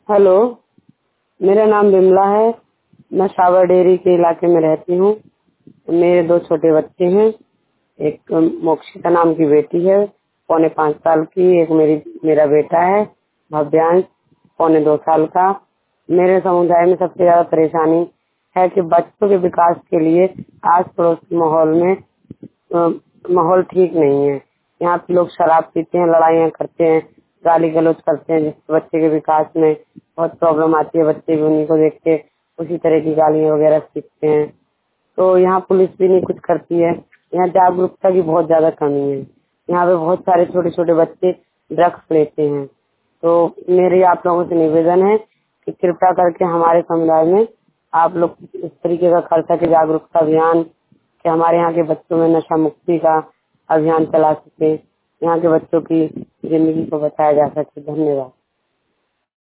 Hello, मेरा नाम बिमला है। मैं सावर डेयरी के इलाके में रहती हूँ। मेरे दो छोटे बच्चे हैं। एक मोक्षिता नाम की बेटी है, 4.5 साल की। एक मेरा बेटा है भव्यांश, 2.25 साल का। मेरे समुदाय में सबसे ज्यादा परेशानी है कि बच्चों के विकास के लिए आस पड़ोस के माहौल में माहौल ठीक नहीं है। यहाँ पे लोग शराब पीते हैं, लड़ाइयाँ करते हैं, गाली गलौज करते हैं, जिससे बच्चे के विकास में बहुत प्रॉब्लम आती है। बच्चे भी उन्हीं को देख के उसी तरह की गालियाँ वगैरह सीखते हैं। तो यहाँ पुलिस भी नहीं कुछ करती है। यहाँ जागरूकता की बहुत ज्यादा कमी है। यहाँ पे बहुत सारे छोटे छोटे बच्चे ड्रग्स लेते हैं। तो मेरी आप लोगों से निवेदन है कि कृपया करके हमारे समुदाय में आप लोग इस तरीके का कर सके जागरूकता अभियान, कि हमारे यहाँ के बच्चों में नशा मुक्ति का अभियान चला सके, यहाँ के बच्चों की जिंदगी को बचाया जा सके। धन्यवाद।